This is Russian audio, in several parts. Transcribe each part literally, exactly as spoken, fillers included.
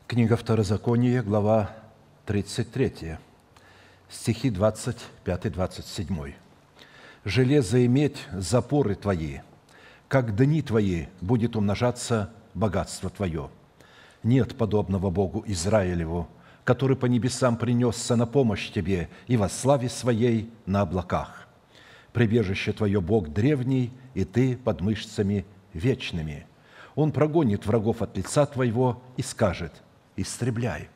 Книга Второзакония, глава тридцать три, стихи двадцать пять - двадцать семь. «Железо и медь – запоры твои, как дни твои будет умножаться богатство твое. Нет подобного Богу Израилеву, который по небесам принесся на помощь тебе и во славе своей на облаках. Прибежище твое Бог древний, и ты под мышцами вечными. Он прогонит врагов от лица твоего и скажет: истребляй».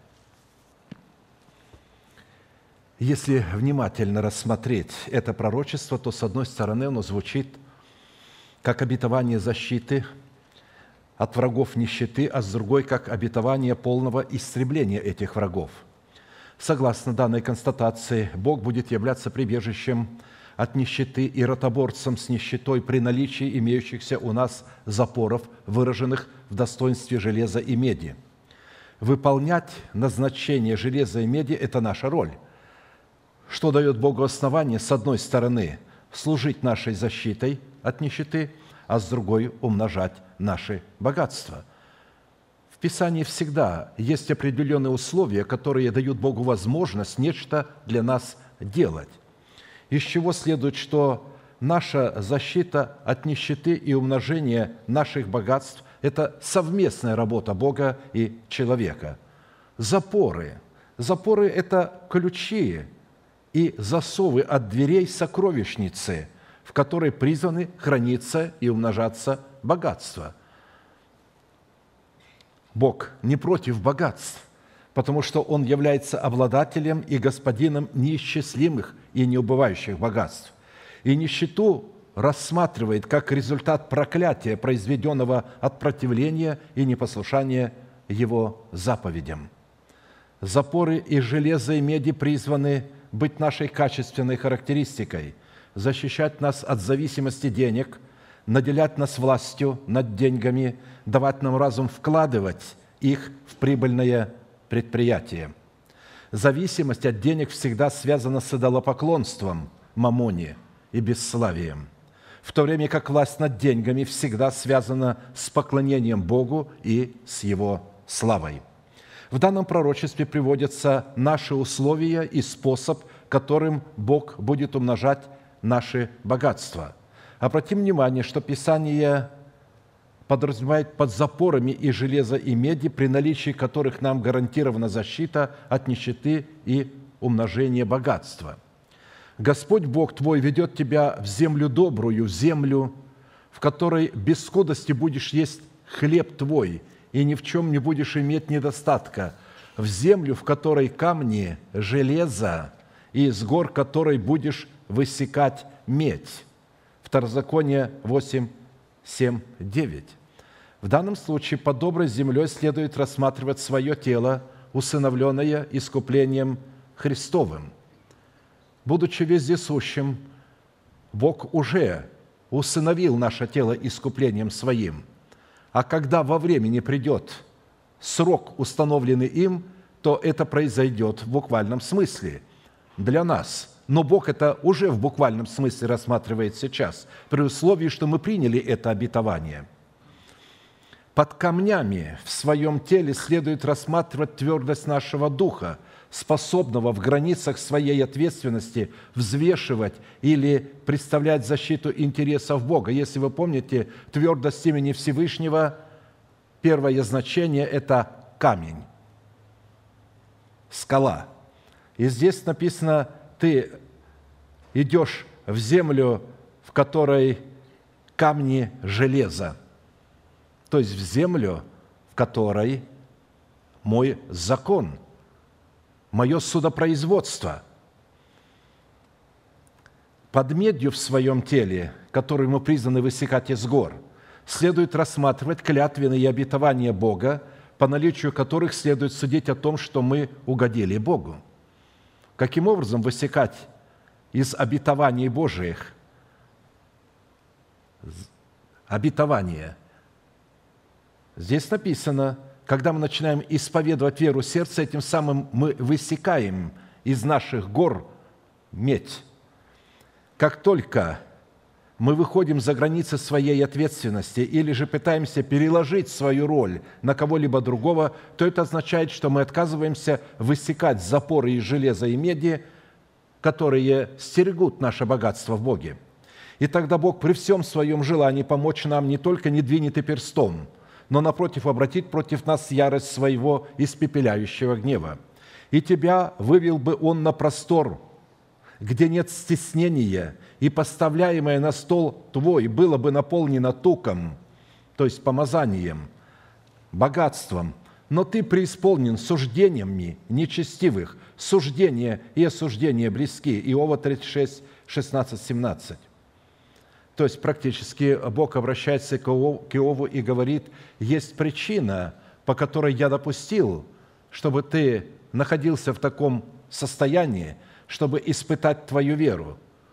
Если внимательно рассмотреть это пророчество, то, с одной стороны, оно звучит как обетование защиты от врагов нищеты, а с другой – как обетование полного истребления этих врагов. Согласно данной констатации, Бог будет являться прибежищем от нищеты и ротоборцем с нищетой при наличии имеющихся у нас запоров, выраженных в достоинстве железа и меди. Выполнять назначение железа и меди – это наша роль, что дает Богу основание, с одной стороны, служить нашей защитой от нищеты, а с другой – умножать наши богатства. В Писании всегда есть определенные условия, которые дают Богу возможность нечто для нас делать, из чего следует, что наша защита от нищеты и умножение наших богатств – это совместная работа Бога и человека. Запоры. Запоры – это ключи и засовы от дверей сокровищницы, в которой призваны храниться и умножаться богатства. Бог не против богатств, потому что Он является обладателем и господином неисчислимых и неубывающих богатств. И нищету рассматривает как результат проклятия, произведенного от противления и непослушания Его заповедям. Запоры из железа и меди призваны быть нашей качественной характеристикой, защищать нас от зависимости денег, наделять нас властью над деньгами, давать нам разум вкладывать их в прибыльное предприятие. Зависимость от денег всегда связана с идолопоклонством, мамоне и бесславием, в то время как власть над деньгами всегда связана с поклонением Богу и с Его славой. В данном пророчестве приводятся наши условия и способ, которым Бог будет умножать наши богатства. Обратим внимание, что Писание подразумевает под запорами и железа, и меди, при наличии которых нам гарантирована защита от нищеты и умножения богатства. Господь Бог твой ведет тебя в землю добрую, в землю, в которой без скудости будешь есть хлеб твой, и ни в чем не будешь иметь недостатка, в землю, в которой камни, железо, и из гор которой будешь высекать медь. Второзаконие восемь, семь, девять. В данном случае под доброй землей следует рассматривать свое тело, усыновленное искуплением Христовым. Будучи вездесущим, Бог уже усыновил наше тело искуплением Своим. А когда во времени придет срок, установленный им, то это произойдет в буквальном смысле для нас. Но Бог это уже в буквальном смысле рассматривает сейчас, при условии, что мы приняли это обетование. Под камнями в своем теле следует рассматривать твердость нашего духа, способного в границах своей ответственности взвешивать или представлять защиту интересов Бога. Если вы помните, твердость имени Всевышнего, первое значение – это камень, скала. И здесь написано, ты идешь в землю, в которой камни железа, то есть в землю, в которой мой закон – мое судопроизводство. Под медью в своем теле, которую мы призваны высекать из гор, следует рассматривать клятвенные обетования Бога, по наличию которых следует судить о том, что мы угодили Богу. Каким образом высекать из обетований Божиих обетования? Здесь написано, когда мы начинаем исповедовать веру сердца, этим самым мы высекаем из наших гор медь. Как только мы выходим за границы своей ответственности или же пытаемся переложить свою роль на кого-либо другого, то это означает, что мы отказываемся высекать запоры из железа и меди, которые стерегут наше богатство в Боге. И тогда Бог при всем своем желании помочь нам не только не двинет и перстом, но, напротив, обратит против нас ярость своего испепеляющего гнева. И тебя вывел бы Он на простор, где нет стеснения, и поставляемое на стол твой было бы наполнено туком, то есть помазанием, богатством, но ты преисполнен суждениями нечестивых, суждения и осуждения близки. Иова тридцать шесть, шестнадцать, семнадцать. То есть практически Бог обращается к Иову и говорит, есть причина, по которой я допустил, чтобы ты находился в таком состоянии, чтобы испытать твою веру.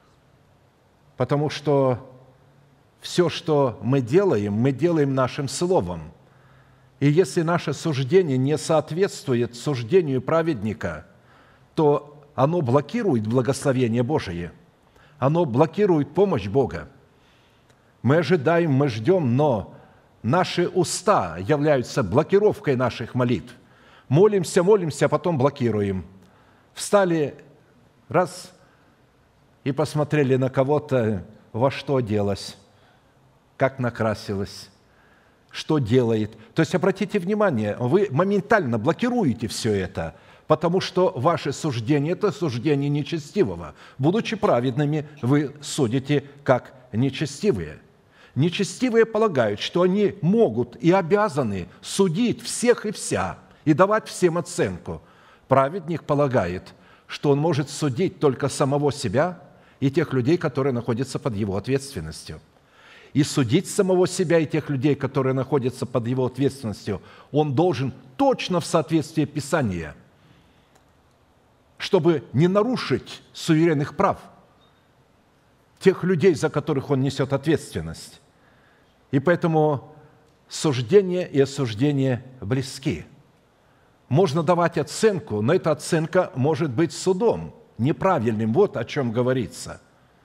Потому что все, что мы делаем, мы делаем нашим словом. И если наше суждение не соответствует суждению праведника, то оно блокирует благословение Божие, оно блокирует помощь Бога. Мы ожидаем, мы ждем, но наши уста являются блокировкой наших молитв. Молимся, молимся, а потом блокируем. Встали, раз, и посмотрели на кого-то, во что оделась, как накрасилась, что делает. То есть, обратите внимание, вы моментально блокируете все это, потому что ваше суждение – это суждение нечестивого. Будучи праведными, вы судите как нечестивые. Нечестивые полагают, что они могут и обязаны судить всех и вся и давать всем оценку. Праведник полагает, что он может судить только самого себя и тех людей, которые находятся под его ответственностью. И судить самого себя и тех людей, которые находятся под его ответственностью, он должен точно в соответствии Писания, чтобы не нарушить суверенных прав тех людей, за которых он несет ответственность. И поэтому суждение и осуждение близки. Можно давать оценку, но эта оценка может быть судом неправильным. Вот о чем говорится.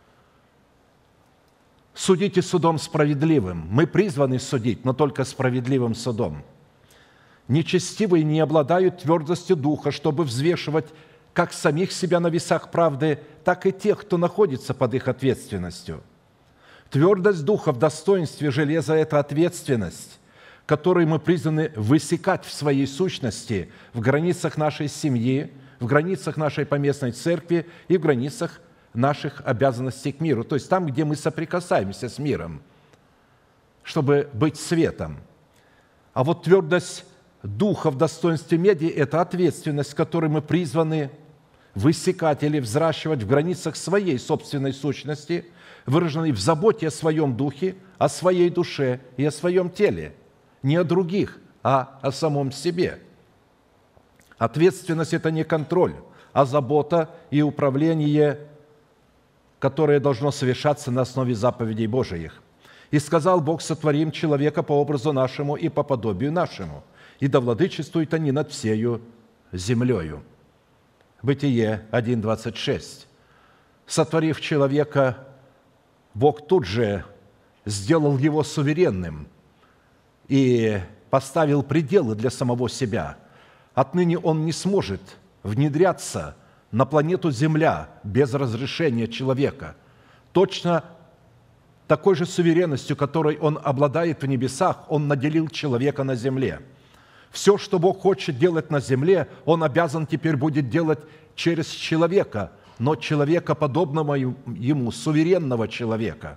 Судите судом справедливым. Мы призваны судить, но только справедливым судом. Нечестивые не обладают твердостью духа, чтобы взвешивать как самих себя на весах правды, так и тех, кто находится под их ответственностью. Твердость духа в достоинстве железа – это ответственность, которую мы призваны высекать в своей сущности в границах нашей семьи, в границах нашей поместной церкви и в границах наших обязанностей к миру, то есть там, где мы соприкасаемся с миром, чтобы быть светом. А вот твердость духа в достоинстве меди – это ответственность, которой мы призваны высекать или взращивать в границах своей собственной сущности, выраженной в заботе о своем духе, о своей душе и о своем теле. Не о других, а о самом себе. Ответственность – это не контроль, а забота и управление, которое должно совершаться на основе заповедей Божиих. «И сказал Бог, сотворим человека по образу нашему и по подобию нашему, и да владычествуют они над всею землею». Бытие один, двадцать шесть. Сотворив человека, Бог тут же сделал его суверенным и поставил пределы для самого себя. Отныне он не сможет внедряться на планету Земля без разрешения человека. Точно такой же суверенностью, которой он обладает в небесах, он наделил человека на земле. Все, что Бог хочет делать на земле, он обязан теперь будет делать через человека, но человека, подобного ему, суверенного человека.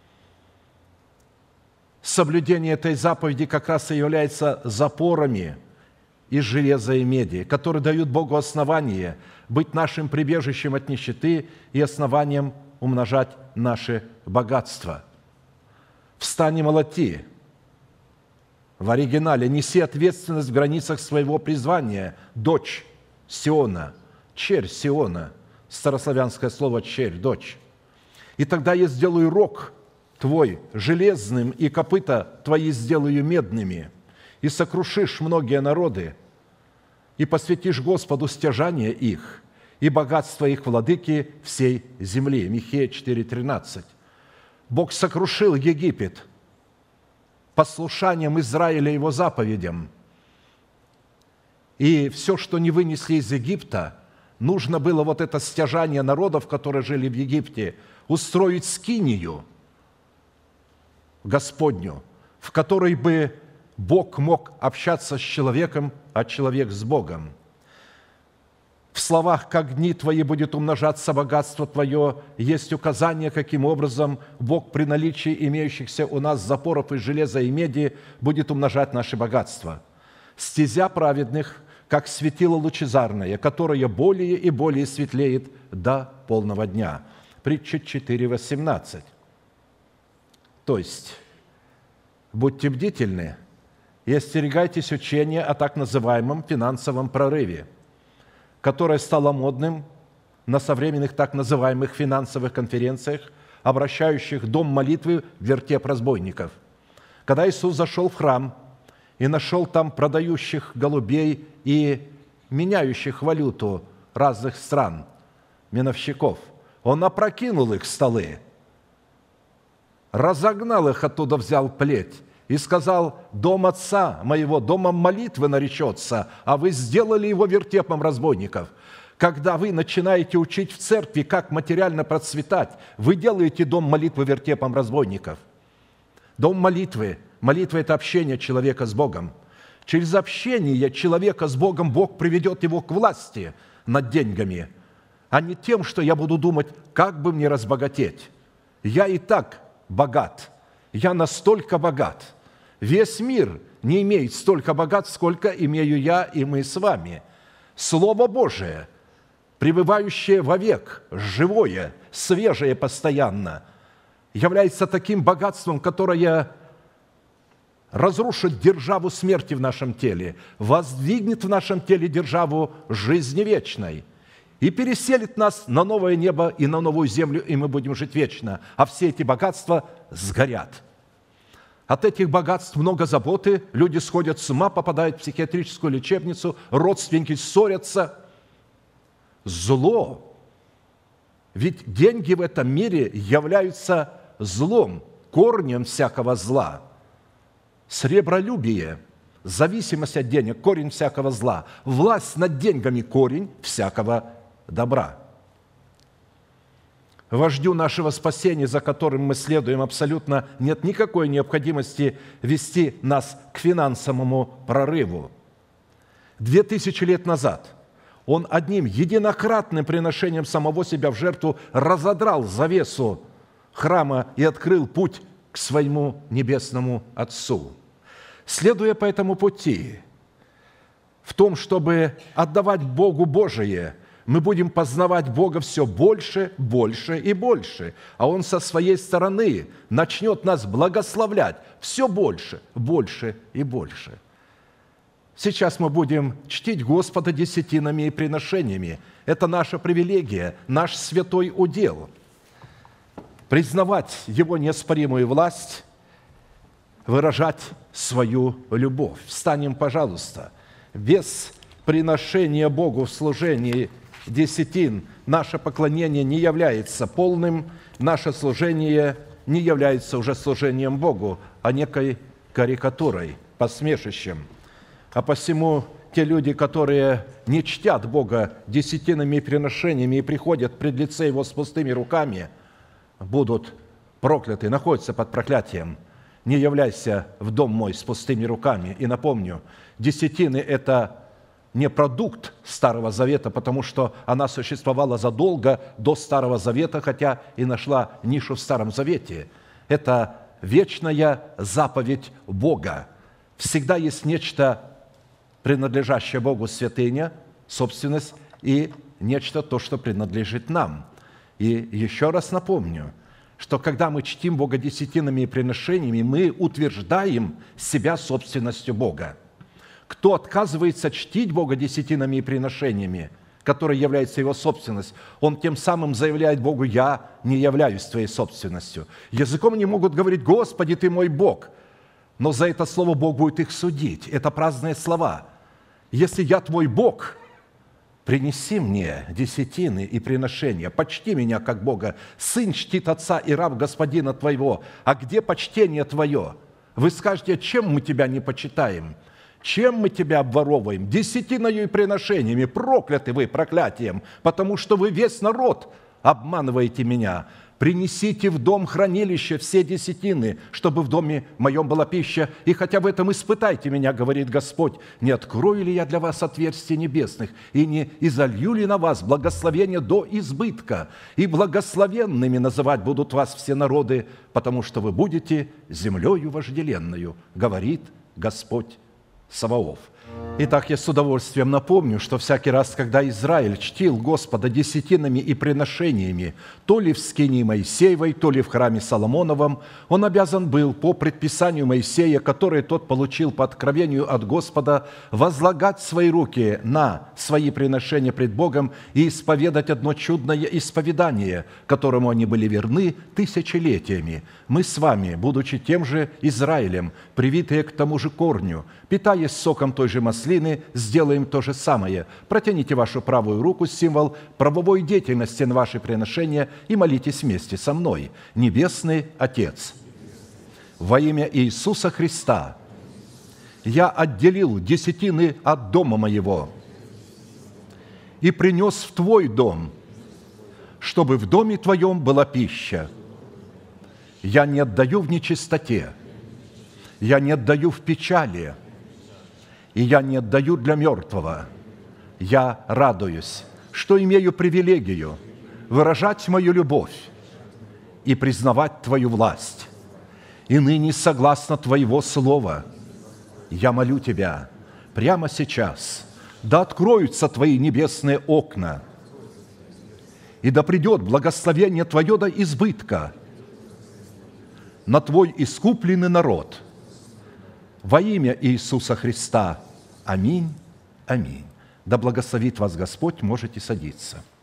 Соблюдение этой заповеди как раз и является запорами из железа и меди, которые дают Богу основание быть нашим прибежищем от нищеты и основанием умножать наши богатства. «Встань и молоти». В оригинале «неси ответственность в границах своего призвания, дочь Сиона, черь Сиона». Старославянское слово «черь», «дочь». «И тогда я сделаю рог твой железным, и копыта твои сделаю медными, и сокрушишь многие народы, и посвятишь Господу стяжание их, и богатство их владыки всей земли». Михея четыре тринадцать. Бог сокрушил Египет послушанием Израиля его заповедям. И все, что не вынесли из Египта, нужно было вот это стяжание народов, которые жили в Египте, устроить скинию Господню, в которой бы Бог мог общаться с человеком, а человек с Богом. В словах «как дни твои будет умножаться богатство твое» есть указание, каким образом Бог при наличии имеющихся у нас запоров из железа и меди будет умножать наши богатства. Стезя праведных, как светило лучезарное, которое более и более светлеет до полного дня. Притча четыре восемнадцать. То есть, будьте бдительны и остерегайтесь учения о так называемом финансовом прорыве, которое стало модным на современных так называемых финансовых конференциях, обращающих дом молитвы в вертеп разбойников. Когда Иисус зашел в храм и нашел там продающих голубей и меняющих валюту разных стран, миновщиков, Он опрокинул их столы, разогнал их оттуда, взял плеть и сказал: «Дом отца моего домом молитвы наречется, а вы сделали его вертепом разбойников». Когда вы начинаете учить в церкви, как материально процветать, вы делаете дом молитвы вертепом разбойников. Дом молитвы. Молитва – это общение человека с Богом. Через общение человека с Богом Бог приведет его к власти над деньгами, а не тем, что я буду думать, как бы мне разбогатеть. Я и так богат. Я настолько богат. Весь мир не имеет столько богатств, сколько имею я и мы с вами. Слово Божие, пребывающее вовек, живое, свежее постоянно, является таким богатством, которое разрушит державу смерти в нашем теле, воздвигнет в нашем теле державу жизни вечной и переселит нас на новое небо и на новую землю, и мы будем жить вечно, а все эти богатства сгорят. От этих богатств много заботы, люди сходят с ума, попадают в психиатрическую лечебницу, родственники ссорятся. Зло. Ведь деньги в этом мире являются злом, корнем всякого зла. Сребролюбие, зависимость от денег, корень всякого зла. Власть над деньгами, корень всякого добра. Вождю нашего спасения, за которым мы следуем, абсолютно нет никакой необходимости вести нас к финансовому прорыву. Две тысячи лет назад Он одним единократным приношением самого себя в жертву разодрал завесу храма и открыл путь к своему небесному Отцу. Следуя по этому пути, в том, чтобы отдавать Богу Божие, мы будем познавать Бога все больше, больше и больше. А Он со своей стороны начнет нас благословлять все больше, больше и больше. Сейчас мы будем чтить Господа десятинами и приношениями. Это наша привилегия, наш святой удел. Признавать Его неоспоримую власть, выражать свою любовь. Встанем, пожалуйста. Без приношения Богу в служении десятин наше поклонение не является полным, наше служение не является уже служением Богу, а некой карикатурой, посмешищем. А посему те люди, которые не чтят Бога десятинами и приношениями и приходят пред лице Его с пустыми руками, будут прокляты, находятся под проклятием. Не являйся в дом мой с пустыми руками. И напомню, десятины – это не продукт Старого Завета, потому что она существовала задолго до Старого Завета, хотя и нашла нишу в Старом Завете. Это вечная заповедь Бога. Всегда есть нечто, принадлежащее Богу, святыня, собственность, и нечто то, что принадлежит нам. И еще раз напомню, что когда мы чтим Бога десятинами и приношениями, мы утверждаем себя собственностью Бога. Кто отказывается чтить Бога десятинами и приношениями, которые являются Его собственностью, он тем самым заявляет Богу: «Я не являюсь Твоей собственностью». Языком не могут говорить: «Господи, Ты мой Бог», но за это слово Бог будет их судить. Это праздные слова. Если я Твой Бог, принеси мне десятины и приношения, почти меня, как Бога. Сын чтит отца и раб господина твоего. А где почтение твое? Вы скажете, чем мы тебя не почитаем? Чем мы тебя обворовываем? Десятиною и приношениями. Прокляты вы проклятием, потому что вы весь народ обманываете меня. Принесите в дом хранилище все десятины, чтобы в доме моем была пища, и хотя в этом испытайте меня, говорит Господь, не открою ли я для вас отверстий небесных, и не изолью ли на вас благословение до избытка, и благословенными называть будут вас все народы, потому что вы будете землею вожделенную, говорит Господь Саваоф. Итак, я с удовольствием напомню, что всякий раз, когда Израиль чтил Господа десятинами и приношениями, то ли в скинии Моисеевой, то ли в храме Соломоновом, он обязан был по предписанию Моисея, которое тот получил по откровению от Господа, возлагать свои руки на свои приношения пред Богом и исповедать одно чудное исповедание, которому они были верны тысячелетиями. Мы с вами, будучи тем же Израилем, привитые к тому же корню, питаясь соком той же маслины, сделаем то же самое. Протяните вашу правую руку, символ правовой деятельности на ваши приношения, и молитесь вместе со мной. Небесный Отец, во имя Иисуса Христа я отделил десятины от дома моего и принес в Твой дом, чтобы в доме Твоем была пища. Я не отдаю в нечистоте, я не отдаю в печали, и я не отдаю для мертвого. Я радуюсь, что имею привилегию выражать мою любовь и признавать Твою власть. И ныне, согласно Твоего слова, я молю Тебя прямо сейчас, да откроются Твои небесные окна, и да придет благословение Твое до избытка на Твой искупленный народ. Во имя Иисуса Христа. Аминь. Аминь. Да благословит вас Господь, можете садиться.